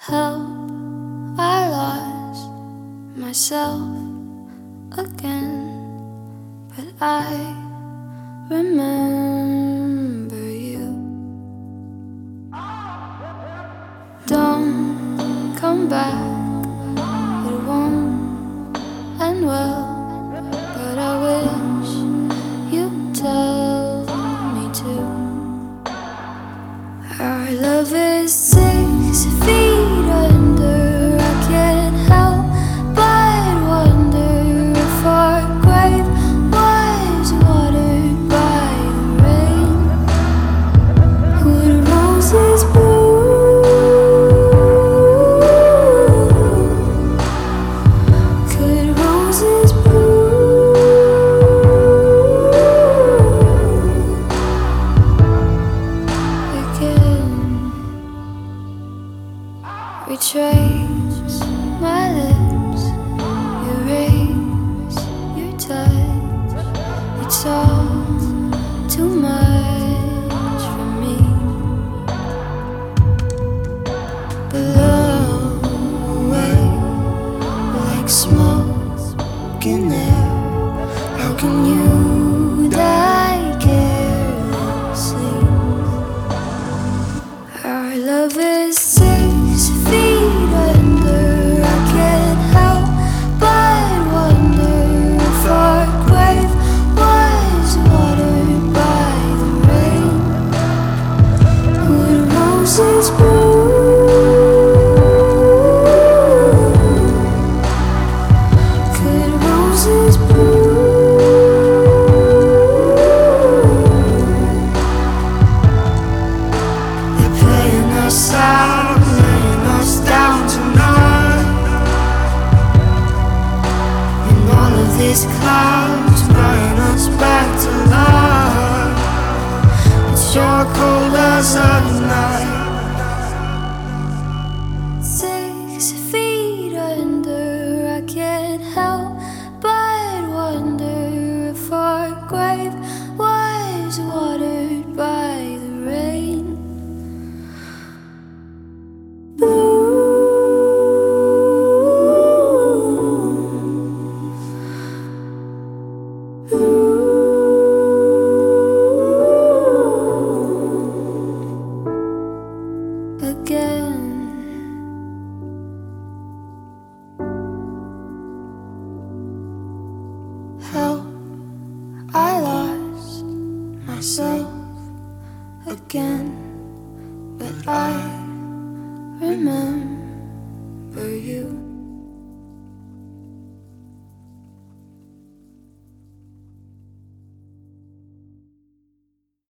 Help, I lost myself again, but I remember you. Don't come back, it won't end well, but I wish you'd tell me to. Our love is 6 feet under. I can't help but wonder if our grave was watered by the rain. Would roses bloom? Could roses bloom again? Retrace my lips, erase your touch. It's all too much for me. Blow away like smoke in air. How can you die carelessly? Our love is 6 feet under. I can't help but wonder if our grave was watered by the rain. Would roses bloom? Could roses bloom? They're playing us out, laying us down tonight. And all of these clouds bring us back to life. It's your cold as a night. 6 feet under. I can't help but wonder if our grave was watered by the rain. Again, help, I lost myself again, but I remember you.